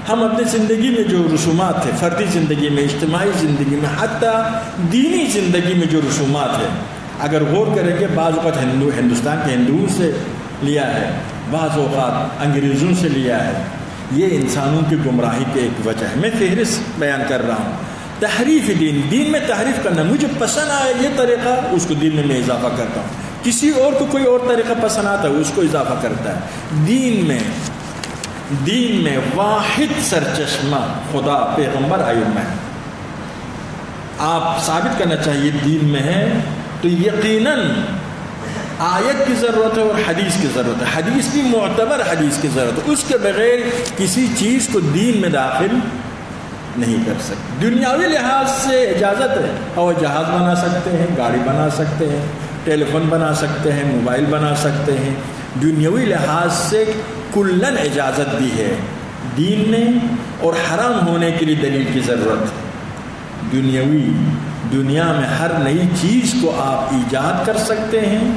ہم اپنی زندگی میں جو رسومات تھے، فردی زندگی میں، اجتماعی زندگی میں، حتیٰ دینی زندگی میں جو رسومات ہیں، اگر غور کریں کہ بعض اوقات ہندوستان کے ہندوؤں سے لیا ہے، بعض اوقات انگریزوں سے لیا ہے، یہ انسانوں کی گمراہی کی ایک وجہ ہے۔ میں فہرست بیان کر رہا ہوں۔ تحریف دین میں تحریف کرنا، مجھے پسند آیا یہ طریقہ، اس کو دین میں اضافہ کرتا ہوں، کسی اور کو کوئی اور طریقہ پسند آتا ہے اس کو اضافہ کرتا ہے۔ دین میں واحد سرچشمہ خدا، پیغمبر، ائمہ ہے۔ آپ ثابت کرنا چاہیے دین میں ہے تو یقیناً آیت کی ضرورت ہے اور حدیث کی ضرورت ہے، حدیث بھی معتبر حدیث کی ضرورت ہے، اس کے بغیر کسی چیز کو دین میں داخل نہیں کر سکتے۔ دنیاوی لحاظ سے اجازت ہے، اور جہاز بنا سکتے ہیں، گاڑی بنا سکتے ہیں، ٹیلی فون بنا سکتے ہیں، موبائل بنا سکتے ہیں، دنیاوی لحاظ سے کلن اجازت دی ہے دین نے، اور حرام ہونے کے لیے دلیل کی ضرورت ہے۔ دنیا میں ہر نئی چیز کو آپ ایجاد کر سکتے ہیں،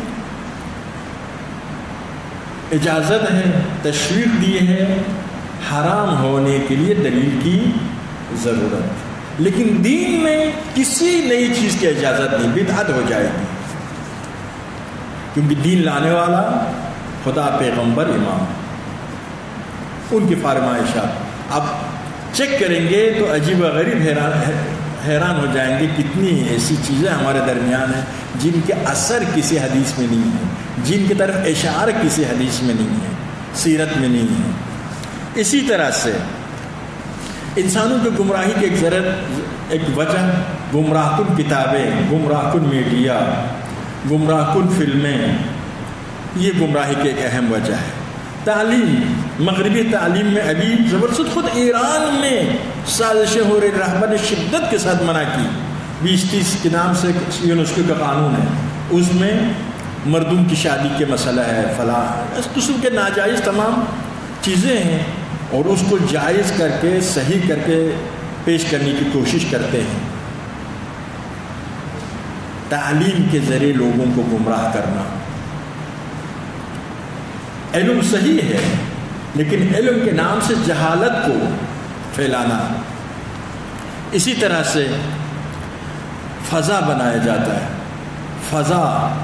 اجازت ہے، تشریح دی ہے، حرام ہونے کے لیے دلیل کی ضرورت، لیکن دین میں کسی نئی چیز کی اجازت نہیں، بدعت ہو جائے گی، کیونکہ دین لانے والا خدا، پیغمبر، امام، ان کی فرمائشات اب چیک کریں گے تو عجیب و غریب حیران ہو جائیں گے، کتنی ایسی چیزیں ہمارے درمیان ہیں جن کے اثر کسی حدیث میں نہیں ہے، جن کی طرف اشارہ کسی حدیث میں نہیں ہے، سیرت میں نہیں ہے۔ اسی طرح سے انسانوں کی گمراہی کی ایک وجہ گمراہ کن کتابیں، گمراہ کن میڈیا، گمراہ کن فلمیں، یہ گمراہی کی ایک اہم وجہ ہے۔ تعلیم، مغربی تعلیم میں ابھی زبردست، خود ایران میں سازشیں ہو رہی، رہبر نے شدت کے ساتھ منع کی، 2030 کے نام سے یونیسکو کا قانون ہے، اس میں مردوں کی شادی کے مسئلہ ہے، فلاں اس قسم کے ناجائز تمام چیزیں ہیں، اور اس کو جائز کر کے صحیح کر کے پیش کرنے کی کوشش کرتے ہیں۔ تعلیم کے ذریعے لوگوں کو گمراہ کرنا، علم صحیح ہے لیکن علم کے نام سے جہالت کو پھیلانا۔ اسی طرح سے فضا بنایا جاتا ہے، فضا،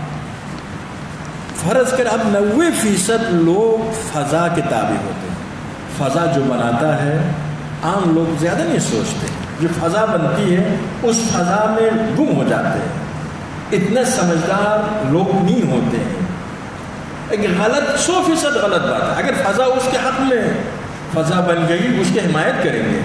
فرض کر اب 90% لوگ فضا کے تابع ہوتے ہیں۔ فضا جو بناتا ہے عام لوگ زیادہ نہیں سوچتے، جو فضا بنتی ہے اس فضا میں گم ہو جاتے ہیں، اتنے سمجھدار لوگ نہیں ہوتے ہیں۔ ایک غلط، 100% غلط بات ہے، اگر فضا اس کے حق میں فضا بن گئی اس کی حمایت کریں گے۔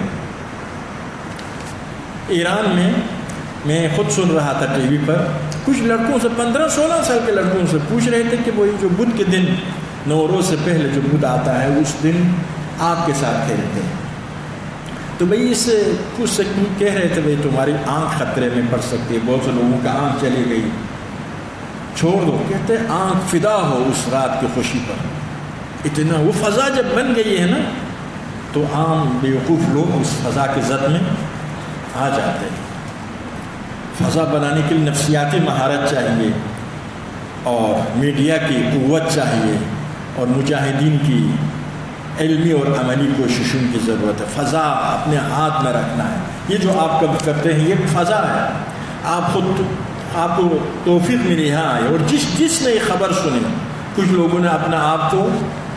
ایران میں خود سن رہا تھا ٹی وی پر، کچھ لڑکوں سے 15-16 سال کے لڑکوں سے پوچھ رہے تھے کہ وہی جو بدھ کے دن، نوروز سے پہلے جو بدھ آتا ہے اس دن آگ کے ساتھ کھیلتے ہیں، تو بھئی اس سے کچھ سے کہہ رہے تھے بھئی تمہاری آنکھ خطرے میں پڑ سکتی ہے، بہت سے لوگوں کا آنکھ چلی گئی، چھوڑ دو۔ کہتے ہیں آنکھ فدا ہو اس رات کی خوشی پر، اتنا وہ فضا جب بن گئی ہے نا تو عام بیوقوف لوگ اس فضا کی زد میں آ جاتے ہیں۔ فضا بنانے کے لیے نفسیاتی مہارت چاہیے، اور میڈیا کی قوت چاہیے، اور مجاہدین کی علمی اور عملی کوششوں کی ضرورت ہے۔ فضا اپنے ہاتھ میں رکھنا ہے، یہ جو آپ کب کرتے ہیں یہ فضا ہے، آپ کو توفیق ملی ہے، اور جس نے یہ خبر سنی، کچھ لوگوں نے اپنا آپ کو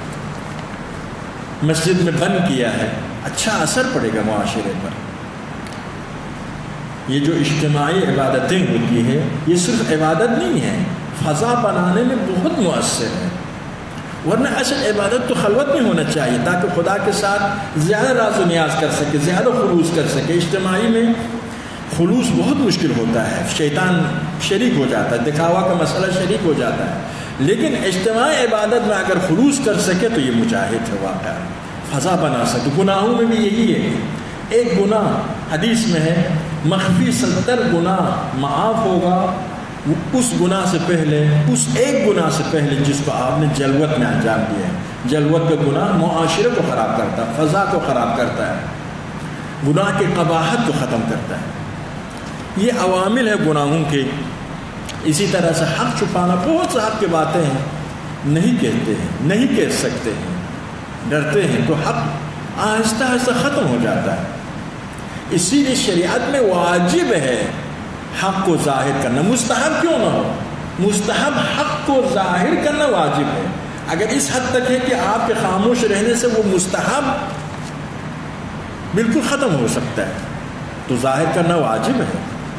مسجد میں بند کیا ہے، اچھا اثر پڑے گا معاشرے پر۔ یہ جو اجتماعی عبادتیں ہوتی ہیں یہ صرف عبادت نہیں ہے، فضا بنانے میں بہت مؤثر ہے، ورنہ اصل عبادت تو خلوت میں ہونا چاہیے تاکہ خدا کے ساتھ زیادہ راز و نیاز کر سکے، زیادہ خلوص کر سکے۔ اجتماعی میں خلوص بہت مشکل ہوتا ہے، شیطان شریک ہو جاتا ہے، دکھاوا کا مسئلہ شریک ہو جاتا ہے، لیکن اجتماعی عبادت میں اگر خلوص کر سکے تو یہ مجاہد ہے، واقعہ فضا بنا سکے۔ گناہوں میں بھی یہی ہے، ایک گناہ حدیث میں ہے مخفی 70 گناہ معاف ہوگا اس گناہ سے پہلے، اس ایک گناہ سے پہلے جس کو آپ نے جلوت میں انجام دیا ہے۔ جلوت کا گناہ معاشرے کو خراب کرتا ہے، فضا کو خراب کرتا ہے، گناہ کی قباحت کو ختم کرتا ہے۔ یہ عوامل ہے گناہوں کے۔ اسی طرح سے حق چھپانا، بہت سے حق کی باتیں ہیں نہیں کہتے ہیں، نہیں کہہ سکتے ہیں، ڈرتے ہیں، تو حق آہستہ آہستہ ختم ہو جاتا ہے. اسی لیے شریعت میں واجب ہے حق کو ظاہر کرنا، مستحب کیوں نہ ہو، مستحب حق کو ظاہر کرنا واجب ہے. اگر اس حد تک ہے کہ آپ کے خاموش رہنے سے وہ مستحب بالکل ختم ہو سکتا ہے تو ظاہر کرنا واجب ہے.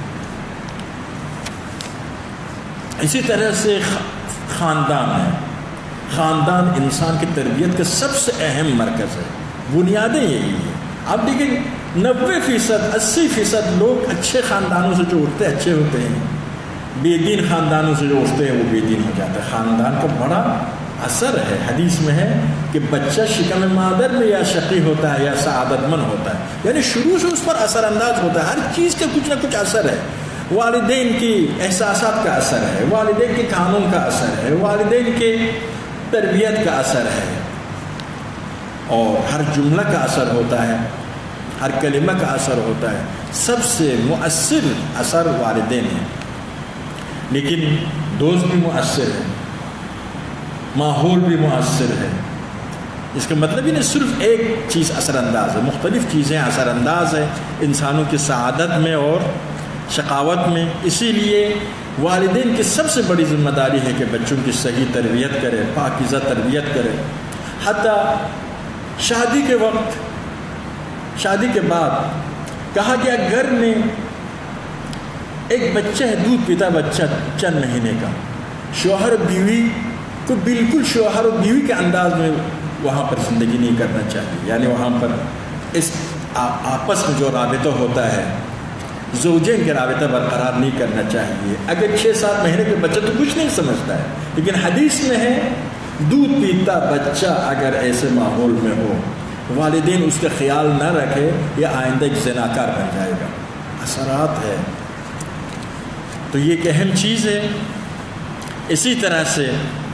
اسی طرح سے خاندان ہے. خاندان انسان کی تربیت کا سب سے اہم مرکز ہے، بنیادیں یہی ہیں. آپ دیکھیں 90%، 80% لوگ اچھے خاندانوں سے جو اٹھتے اچھے ہوتے ہیں، بے دین خاندانوں سے جو اٹھتے ہیں وہ بے دین ہو جاتا ہے. خاندان کا بڑا اثر ہے. حدیث میں ہے کہ بچہ شکم مادر میں یا شقی ہوتا ہے یا سعادت مند ہوتا ہے، یعنی شروع سے اس پر اثر انداز ہوتا ہے. ہر چیز کا کچھ نہ کچھ اثر ہے. والدین کی احساسات کا اثر ہے، والدین کے قانون کا اثر ہے، والدین کے تربیت کا اثر ہے، اور ہر جملہ کا اثر ہوتا ہے، ہر کلمہ کا اثر ہوتا ہے. سب سے مؤثر اثر والدین ہیں. لیکن دوست بھی مؤثر ہے، ماحول بھی مؤثر ہے. اس کا مطلب ہی نہیں صرف ایک چیز اثر انداز ہے، مختلف چیزیں اثر انداز ہیں انسانوں کی سعادت میں اور شقاوت میں. اسی لیے والدین کی سب سے بڑی ذمہ داری ہے کہ بچوں کی صحیح تربیت کرے، پاکیزہ تربیت کرے. حتیٰ شادی کے وقت، شادی کے بعد کہا گیا گھر میں ایک بچہ ہے، دودھ پیتا بچہ چند مہینے کا، شوہر و بیوی کو بالکل شوہر و بیوی کے انداز میں وہاں پر زندگی نہیں کرنا چاہیے. یعنی وہاں پر اس آپس میں جو رابطہ ہوتا ہے، زوجین کے رابطہ برقرار نہیں کرنا چاہیے. اگر 6-7 مہینے کے بچہ تو کچھ نہیں سمجھتا ہے، لیکن حدیث میں ہے دودھ پیتا بچہ اگر ایسے ماحول میں ہو، والدین اس کا خیال نہ رکھے، یہ آئندہ ایک زناکار بن جائے گا. اثرات ہے. تو یہ ایک اہم چیز ہے. اسی طرح سے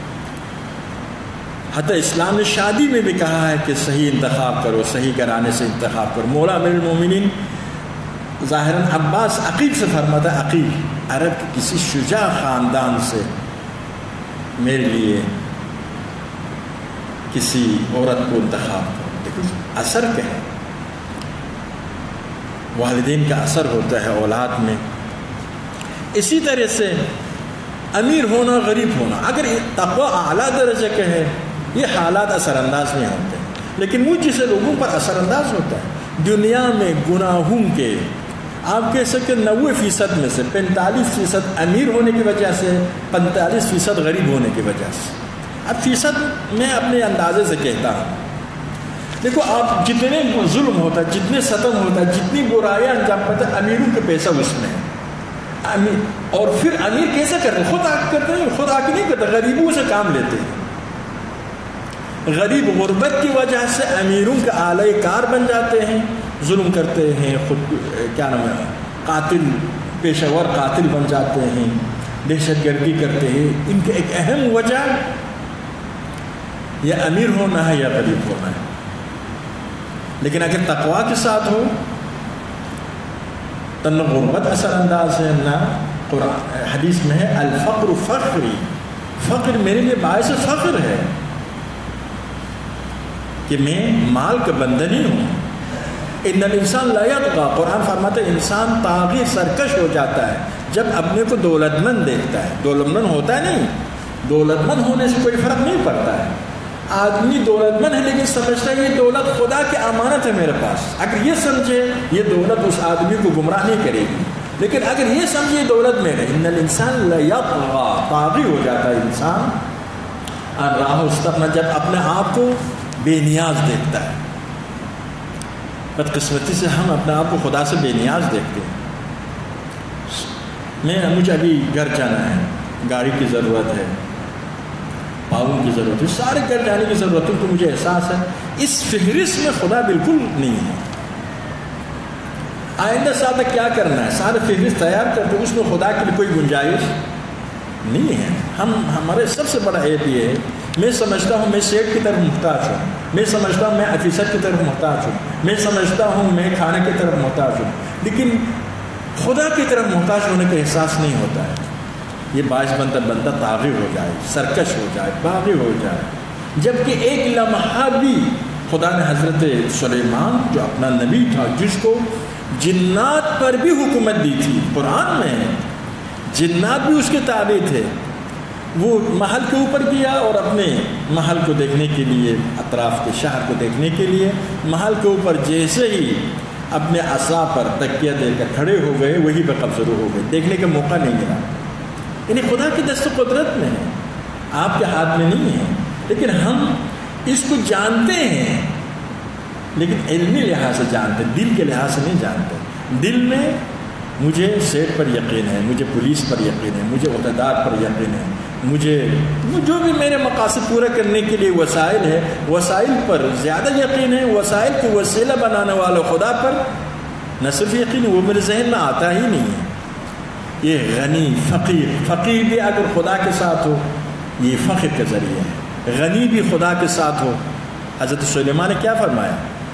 حتی اسلام نے شادی میں بھی کہا ہے کہ صحیح انتخاب کرو، صحیح گھرانے سے انتخاب کرو. مولا امیر المومنین ظاہراً عباس عقیل سے فرماتا ہے، عقیل عرب کے کسی شجاع خاندان سے میرے لیے کسی عورت کو انتخاب کرو. دیکھو اثر کیا ہے، والدین کا اثر ہوتا ہے اولاد میں. اسی طرح سے امیر ہونا، غریب ہونا، اگر تقوی اعلیٰ درجے کا ہے یہ حالات اثر انداز نہیں ہوتے، لیکن وہ جسے لوگوں پر اثر انداز ہوتا ہے. دنیا میں گناہوں کے آپ کہہ سکتے 90% میں سے 45% امیر ہونے کی وجہ سے، 45% غریب ہونے کی وجہ سے. اب فیصد میں اپنے اندازے سے کہتا ہوں. دیکھو آپ جتنے ظلم ہوتا ہے، جتنے ستم ہوتا ہے، جتنی برائیاں انجام پاتے ہیں، امیروں کے پیسہ اس میں ہے. اور پھر امیر کیسے کرتے ہیں؟ خود آ کے کرتے ہیں، خود آ کے نہیں کرتے، غریبوں سے کام لیتے ہیں. غریب غربت کی وجہ سے امیروں کے اعلی کار بن جاتے ہیں، ظلم کرتے ہیں، خود کیا نام ہے قاتل، پیشہ ور قاتل بن جاتے ہیں، دہشت گردی کرتے ہیں. ان کی ایک اہم وجہ یا امیر ہونا ہے یا غریب ہونا ہے. لیکن اگر تقوی کے ساتھ ہو تو نہ غربت اثر انداز ہے، نہ قرآن حدیث میں ہے الفقر فخری، فقر میرے لیے باعث فخر ہے کہ میں مال کا بندہ نہیں ہوں. ان الانسان لا یطغی، قرآن فرماتا ہے انسان طاغی، سرکش ہو جاتا ہے جب اپنے کو دولت مند دیکھتا ہے. دولت مند ہوتا ہے نہیں، دولت مند ہونے سے کوئی فرق نہیں پڑتا ہے. آدمی دولت مند ہے لیکن سمجھتا ہے یہ دولت خدا کی امانت ہے میرے پاس. اگر یہ سمجھے یہ دولت اس آدمی کو گمراہ نہیں کرے گی. لیکن اگر یہ سمجھے دولت میرے، ان الانسان لا یطغی، طاغی ہو جاتا ہے انسان راہ استغنی، جب اپنے آپ کو بے نیاز دیکھتا ہے. بدقسمتی سے ہم اپنے آپ کو خدا سے بے نیاز دیکھتے ہیں. مجھے ابھی گھر جانا ہے، گاڑی کی ضرورت ہے، پاؤں کی ضرورت ہے، سارے گھر جانے کی ضرورتوں کو مجھے احساس ہے. اس فہرست میں خدا بالکل نہیں ہے. آئندہ سال تک کیا کرنا ہے، سارے فہرست تیار کرتے، اس میں خدا کے لیے کوئی گنجائش نہیں ہے. ہمارے سب سے بڑا عیب یہ ہے، میں سمجھتا ہوں میں سیٹ کی طرف محتاج ہوں، میں سمجھتا ہوں میں آفیسر کی طرف محتاج ہوں، میں سمجھتا ہوں میں کھانے کی طرف محتاج ہوں، لیکن خدا کی طرف محتاج ہونے کا احساس نہیں ہوتا ہے. یہ باعث بندہ طاغی ہو جائے، سرکش ہو جائے، باغی ہو جائے. جبکہ ایک لمحہ بھی خدا نے حضرت سلیمان جو اپنا نبی تھا، جس کو جنات پر بھی حکومت دی تھی، قرآن میں ہے جنات بھی اس کے تابع تھے، وہ محل کے اوپر گیا اور اپنے محل کو دیکھنے کے لیے، اطراف کے شہر کو دیکھنے کے لیے محل کے اوپر جیسے ہی اپنے عصا پر تکیہ دے کر کھڑے ہو گئے، وہی پہ قبضہ ہو گئے، دیکھنے کا موقع نہیں ملا۔ یعنی خدا کی دست و قدرت میں ہے، آپ کے ہاتھ میں نہیں ہے، لیکن ہم اس کو جانتے ہیں، لیکن علمی لحاظ سے جانتے ہیں، دل کے لحاظ سے نہیں جانتے۔ دل میں مجھے سیٹ پر یقین ہے، مجھے پولیس پر یقین ہے، مجھے عہدیدار پر یقین ہے، مجھے جو بھی میرے مقاصد پورا کرنے کے لیے وسائل ہے، وسائل پر زیادہ یقین ہے، وسائل کو وسیلہ بنانے والا خدا پر نہ صرف یقین ہے، وہ میرے ذہن میں آتا ہی نہیں ہے۔ یہ غنی فقیر بھی اگر خدا کے ساتھ ہو یہ فخر کا ذریعہ ہے، غنی بھی خدا کے ساتھ ہو۔ حضرت سلیمان نے کیا فرمایا؟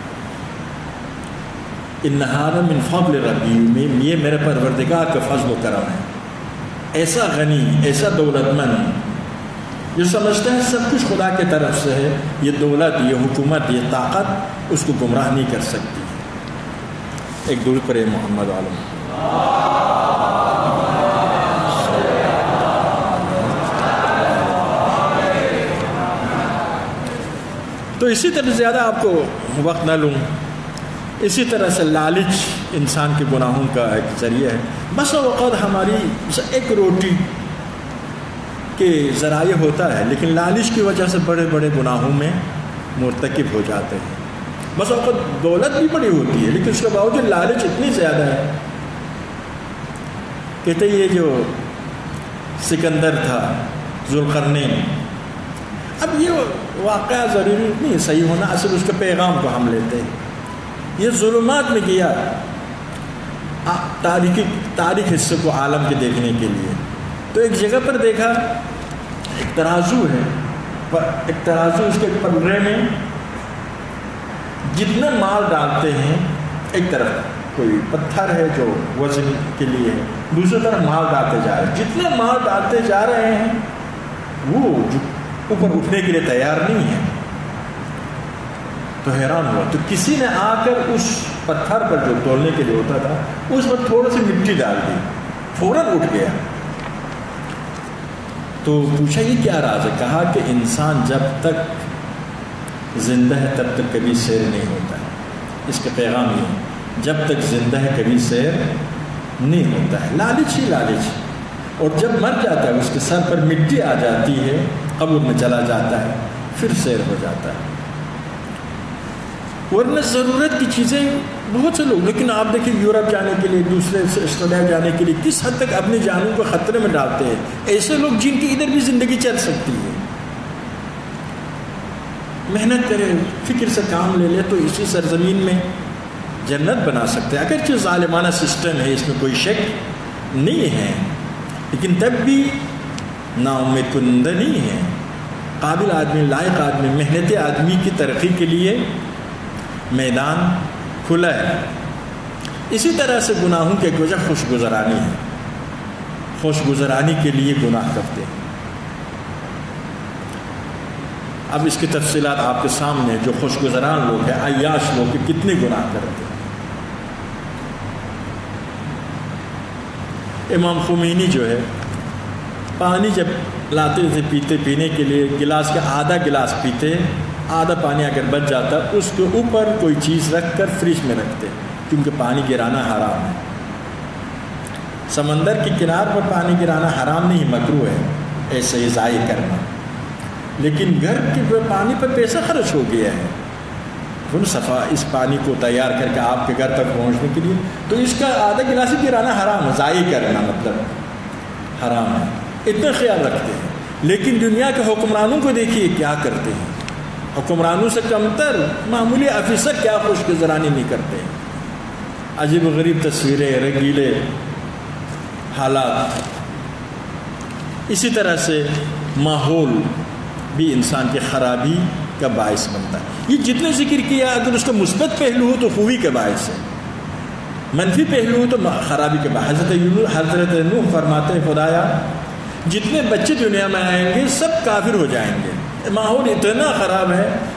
ان ھذا من فضل ربی، یہ میرے پروردگار کا فضل و کرم ہے۔ ایسا غنی، ایسا دولت مند جو سمجھتا ہے سب کچھ خدا کی طرف سے ہے، یہ دولت، یہ حکومت، یہ طاقت اس کو گمراہ نہیں کر سکتی۔ ایک درود پڑھے محمد عالم۔ تو اسی طرح زیادہ آپ کو وقت نہ لوں، اسی طرح سے لالچ انسان کے گناہوں کا ایک ذریعہ ہے۔ بس اوقات ہماری ایک روٹی کے ذرائع ہوتا ہے، لیکن لالچ کی وجہ سے بڑے بڑے گناہوں میں مرتکب ہو جاتے ہیں۔ بس اوقات دولت بھی بڑی ہوتی ہے، لیکن اس کے باوجود لالچ اتنی زیادہ ہے۔ کہتے یہ جو سکندر تھا، ذوالقرنین، اب یہ واقعہ ضروری نہیں صحیح ہونا، اصل اس کے پیغام کو ہم لیتے ہیں۔ یہ ظلمات میں گیا تاریخ حصے کو عالم کے دیکھنے کے لیے، تو ایک جگہ پر دیکھا ایک ترازو ہے، ایک ترازو، اس کے پلڑے میں جتنا مال ڈالتے ہیں، ایک طرف کوئی پتھر ہے جو وزن کے لیے ہے، دوسری طرف مال ڈالتے جا رہے ہیں، جتنے مال ڈالتے جا رہے ہیں وہ اوپر اٹھنے کے لیے تیار نہیں ہے۔ تو حیران ہوا، تو کسی نے آ کر اس پتھر پر جو تولنے کے لیے ہوتا تھا اس پر تھوڑا سی مٹی ڈال دی، فوراً اٹھ گیا۔ تو پوچھا یہ کیا راز ہے؟ کہا کہ انسان جب تک زندہ ہے تب تک کبھی سیر نہیں ہوتا ہے۔ اس کا پیغام یہ ہے، جب تک زندہ ہے کبھی سیر نہیں ہوتا ہے۔ لالچ ہی لالچ، اور جب مر جاتا ہے اس کے سر پر مٹی آ جاتی ہے، قبر میں چلا جاتا ہے، پھر سیر ہو جاتا ہے۔ ورنہ ضرورت کی چیزیں بہت سے لوگ، لیکن آپ دیکھیں یورپ جانے کے لیے، دوسرے آسٹریلیا جانے کے لیے کس حد تک اپنی جانوں کو خطرے میں ڈالتے ہیں۔ ایسے لوگ جن کی ادھر بھی زندگی چل سکتی ہے، محنت کرے، فکر سے کام لے لے تو اسی سرزمین میں جنت بنا سکتے ہیں۔ اگرچہ ظالمانہ سسٹم ہے، اس میں کوئی شک نہیں ہے، لیکن تب بھی نا امید کنندہ نہیں ہے۔ قابل آدمی، لائق آدمی، محنتی آدمی کی ترقی کے لیے میدان کھلا ہے۔ اسی طرح سے گناہوں کی ایک وجہ خوش گزرانی ہے، خوش گزرانی کے لیے گناہ کرتے ہیں۔ اب اس کی تفصیلات آپ کے سامنے ہیں، جو خوش گزران لوگ ہیں، عیاش لوگ ہیں، کتنے گناہ کرتے ہیں۔ امام خمینی جو ہے، پانی جب لاتے تھے پینے کے لیے، گلاس کا آدھا گلاس پیتے، آدھا پانی اگر بچ جاتا اس کے اوپر کوئی چیز رکھ کر فریج میں رکھتے، کیونکہ پانی گرانا حرام ہے۔ سمندر کی کنار پر پانی گرانا حرام نہیں، مکروہ ہے ایسے ہی ضائع کرنا، لیکن گھر کے پانی پر پیسہ خرچ ہو گیا ہے، پھر صفا اس پانی کو تیار کر کے آپ کے گھر تک پہنچنے کے لیے، تو اس کا آدھا گلاس ہی گرانا حرام ہے، ضائع کرنا مطلب حرام ہے، اتنا خیال رکھتے ہیں۔ لیکن دنیا کے حکمرانوں کو دیکھیے کیا کرتے ہیں، حکمرانوں سے کمتر معمولی آفیسر کیا خوش گزرانی نہیں کرتے ہیں۔ عجیب و غریب تصویریں، رنگیلے حالات۔ اسی طرح سے ماحول بھی انسان کی خرابی کا باعث بنتا ہے۔ یہ جتنے ذکر کیا، اگر اس کا مثبت پہلو ہو تو خوبی کا باعث ہے، منفی پہلو ہو تو خرابی کا باعث۔ حضرت نوح فرماتے ہیں، خدایا جتنے بچے دنیا میں آئیں گے سب کافر ہو جائیں گے، ماحول اتنا خراب ہے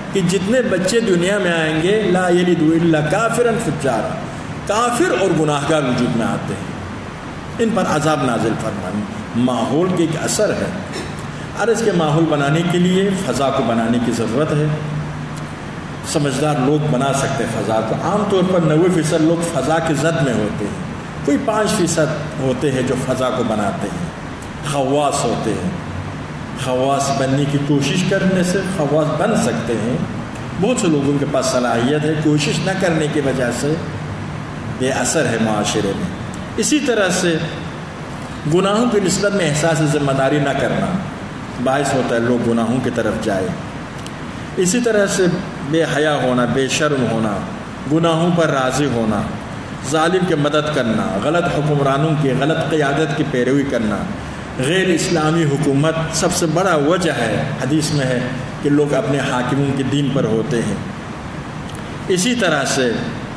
کہ جتنے بچے دنیا میں آئیں گے لا یلد الا کافرا فجارا، کافر اور گناہگار وجود میں آتے ہیں، ان پر عذاب نازل فرمائیں۔ ماحول کے ایک اثر ہے، عرض کے ماحول بنانے کے لیے فضا کو بنانے کی ضرورت ہے۔ سمجھدار لوگ بنا سکتے ہیں فضا کو۔ عام طور پر 90% لوگ فضا کے زد میں ہوتے ہیں، کوئی 5% ہوتے ہیں جو فضا کو بناتے ہیں، خواص ہوتے ہیں۔ خواص بننے کی کوشش کرنے سے خواص بن سکتے ہیں، بہت سے لوگوں کے پاس صلاحیت ہے، کوشش نہ کرنے کی وجہ سے بے اثر ہے معاشرے میں۔ اسی طرح سے گناہوں کی نسبت میں احساس ذمہ داری نہ کرنا باعث ہوتا ہے لوگ گناہوں کی طرف جائے۔ اسی طرح سے بے حیا ہونا، بے شرم ہونا، گناہوں پر راضی ہونا، ظالم کی مدد کرنا، غلط حکمرانوں کی غلط قیادت کی پیروی کرنا، غیر اسلامی حکومت سب سے بڑا وجہ ہے، حدیث میں ہے کہ لوگ اپنے حاکموں کے دین پر ہوتے ہیں۔ اسی طرح سے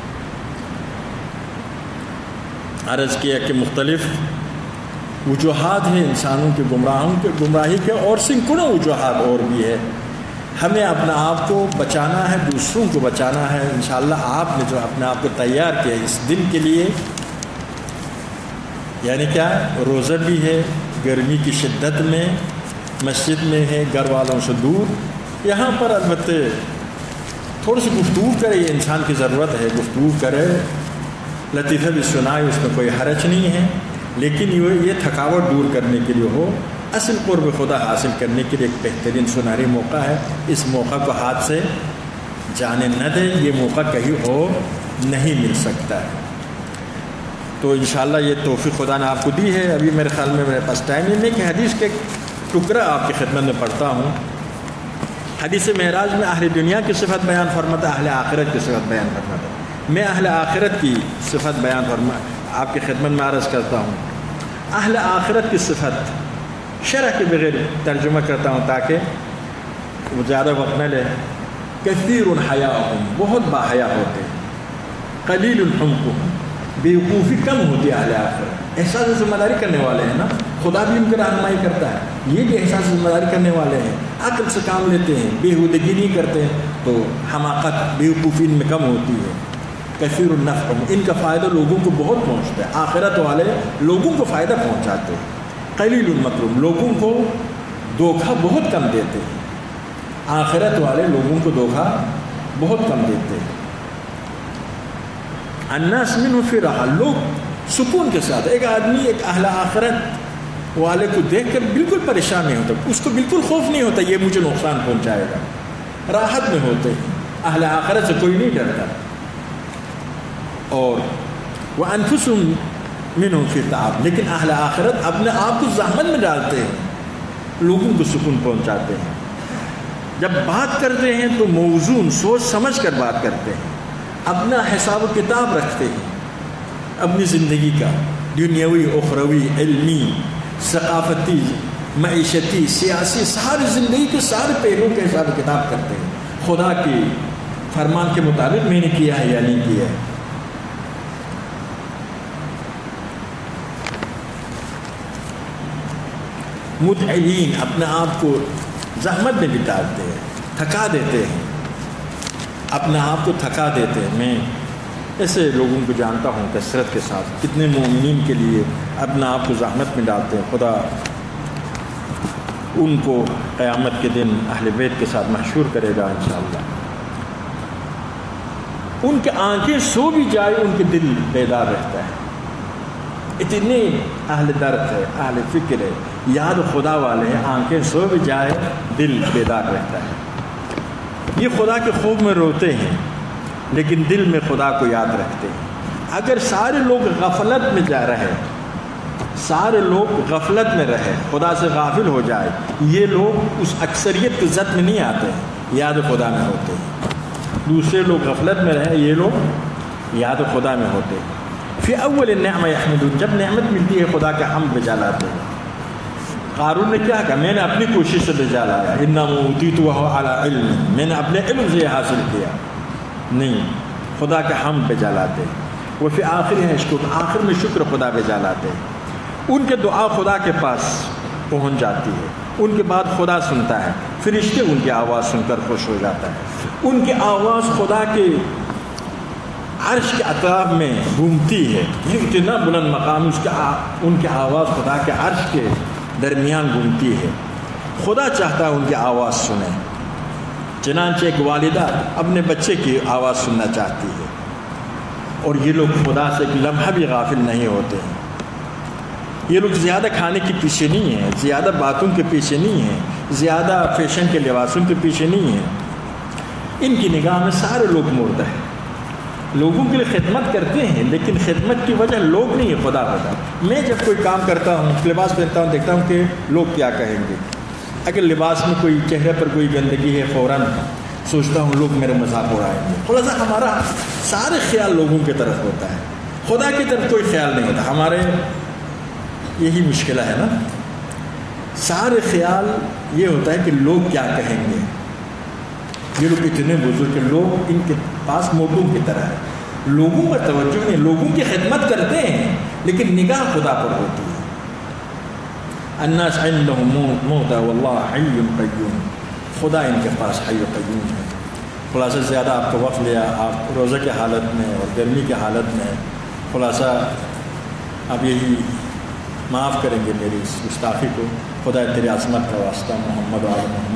عرض کیا کہ مختلف وجوہات ہیں انسانوں کے گمراہی کے، اور سینکڑوں وجوہات اور بھی ہے۔ ہمیں اپنا آپ کو بچانا ہے، دوسروں کو بچانا ہے۔ انشاءاللہ آپ نے جو اپنے آپ کو تیار کیا اس دن کے لیے، یعنی کیا روزہ بھی ہے، گرمی کی شدت میں مسجد میں ہے، گھر والوں سے دور، یہاں پر البتہ تھوڑی سی گفتگو کرے، یہ انسان کی ضرورت ہے، گفتگو کرے، لطیفہ بھی سنائے، اس میں کوئی حرج نہیں ہے، لیکن یہ تھکاوٹ دور کرنے کے لیے ہو، اصل قرب خدا حاصل کرنے کے لیے ایک بہترین سنہری موقع ہے۔ اس موقع کو ہاتھ سے جانے نہ دے، یہ موقع کہیں اور نہیں مل سکتا ہے۔ تو انشاءاللہ یہ توفیق خدا نے آپ کو دی ہے۔ ابھی میرے خیال میں میرے پاس ٹائم نہیں، میں کہ حدیث کے ٹکڑا آپ کی خدمت میں پڑھتا ہوں۔ حدیث معراج میں اہل دنیا کی صفت بیان فرماتا ہے، اہل آخرت کی صفت بیان فرماتا ہے۔ میں اہل آخرت کی صفت بیان آپ کی خدمت میں عرض کرتا ہوں۔ اہل آخرت کی صفت شرح کے بغیر ترجمہ کرتا ہوں تاکہ وہ زیادہ وقت نہ لے۔ کثیر حیاءہم، بہت باحیا ہوتے ہیں، قلیل حمقہم، بیوقوفی کم ہوتی ہے اہل آخرت، احساس ذمہ داری کرنے والے ہیں نا، خدا بھی ان کی رہنمائی کرتا ہے، یہ بھی احساس ذمہ داری کرنے والے ہیں، عقل سے کام لیتے ہیں، بےہودگی نہیں کرتے ہیں، تو حماقت بیوقوفی ان میں کم ہوتی ہے۔ کثیر النفع، ان کا فائدہ لوگوں کو بہت پہنچتا ہے، آخرت والے لوگوں کو فائدہ پہنچاتے ہیں۔ قلیل المکرم، لوگوں کو دھوکہ بہت کم دیتے ہیں، آخرت والے لوگوں کو دھوکہ بہت کم دیتے ہیں۔ الناس منہ فی رحا، لوگ سکون کے ساتھ، ایک آدمی ایک اہل آخرت والے کو دیکھ کر بالکل پریشان نہیں ہوتا، اس کو بالکل خوف نہیں ہوتا یہ مجھے نقصان پہنچائے گا، راحت میں ہوتے ہیں، اہل آخرت سے کوئی نہیں ڈرتا۔ اور وَأَنفُسُهُمْ مِنْهُمْ فِي تَعَبٍ، لیکن اہل آخرت اپنے آپ کو زحمت میں ڈالتے ہیں، لوگوں کو سکون پہنچاتے ہیں۔ جب بات کرتے ہیں تو موزون سوچ سمجھ کر بات کرتے ہیں، اپنا حساب و کتاب رکھتے ہیں، اپنی زندگی کا دنیاوی، اخروی، علمی، ثقافتی، معیشتی، سیاسی، ساری زندگی کے سارے پہلوؤں کا حساب و کتاب کرتے ہیں، خدا کی فرمان کے مطابق میں نے کیا ہے یا نہیں کیا ہے۔ متعلین، اپنے آپ کو زحمت میں بتاتے ہیں، تھکا دیتے ہیں، اپنے آپ کو تھکا دیتے ہیں۔ میں ایسے لوگوں کو جانتا ہوں کثرت کے ساتھ، کتنے مومنین کے لیے اپنے آپ کو زحمت میں ڈالتے ہیں، خدا ان کو قیامت کے دن اہل بیت کے ساتھ محشور کرے گا انشاءاللہ۔ ان کے آنکھیں سو بھی جائے، ان کے دل بیدار رہتا ہے، اتنے اہل درد ہے، اہل فکر ہے، یاد خدا والے ہیں، آنکھیں سو بھی جائے دل بیدار رہتا ہے۔ یہ خدا کے خوف میں روتے ہیں لیکن دل میں خدا کو یاد رکھتے ہیں۔ اگر سارے لوگ غفلت میں جا رہے، سارے لوگ غفلت میں رہے، خدا سے غافل ہو جائے، یہ لوگ اس اکثریت کی ذات میں نہیں آتے ہیں، یاد خدا میں ہوتے ہیں۔ دوسرے لوگ غفلت میں رہے، یہ لوگ یاد خدا میں ہوتے ہیں۔ فی اول النعمہ یحمدون، جب نعمت ملتی ہے خدا کا حمد بجا لاتے ہیں۔ قارون نے کیا کہا؟ میں نے اپنی کوشش سے بجا لایا، انما اوتیتہ علی علم، میں نے اپنے علم سے یہ حاصل کیا، نہیں، خدا کا حمد بجا لاتے ہیں۔ وہ فی آخر ہے شکر، آخر میں شکر خدا بجا لاتے ہیں۔ ان کے دعا خدا کے پاس پہنچ جاتی ہے۔ ان کے بعد خدا سنتا ہے، فرشتے ان کی آواز سن کر خوش ہو جاتا ہے، ان کی آواز خدا کے عرش کے اطراف میں گھومتی ہے، یہ اتنا بلند مقام ان کی آواز خدا کے عرش کے درمیان گھومتی ہے، خدا چاہتا ہے ان کی آواز سنیں۔ چنانچہ ایک والدہ اپنے بچے کی آواز سننا چاہتی ہے، اور یہ لوگ خدا سے ایک لمحہ بھی غافل نہیں ہوتے ہیں۔ یہ لوگ زیادہ کھانے کے پیچھے نہیں ہیں، زیادہ باتوں کے پیچھے نہیں ہیں، زیادہ فیشن کے لباسوں کے پیچھے نہیں ہیں، ان کی نگاہ میں سارے لوگ مردہ ہیں، لوگوں کے لیے خدمت کرتے ہیں، لیکن خدمت کی وجہ لوگ نہیں ہے، خدا ہوتا۔ میں جب کوئی کام کرتا ہوں، لباس پہنتا ہوں، دیکھتا ہوں کہ لوگ کیا کہیں گے، اگر لباس میں کوئی چہرے پر کوئی گندگی ہے فوراً سوچتا ہوں لوگ میرے مذاق اڑائیں گے، خلاصہ ہمارا سارے خیال لوگوں کی طرف ہوتا ہے، خدا کی طرف کوئی خیال نہیں ہوتا۔ ہمارے یہی مشکل ہے نا، سارے خیال یہ ہوتا ہے کہ لوگ کیا کہیں گے۔ یہ لوگ اتنے بزرگ ہیں، لوگ ان کے پاس موٹوں کی طرح ہے، لوگوں پر توجہ نہیں، لوگوں کی خدمت کرتے ہیں لیکن نگاہ خدا پر ہوتی ہے۔ الناس عندهم موتى والله حي قیوم، خدا ان کے پاس حی و قیوم ہے۔ خلاصہ زیادہ آپ کو وقت لیا، آپ روزہ کی حالت میں اور گرمی کی حالت میں، خلاصہ آپ یہی معاف کریں گے میری اس گستاخی کو۔ خدا تیری عظمت کا واسطہ، محمد و آل محمد۔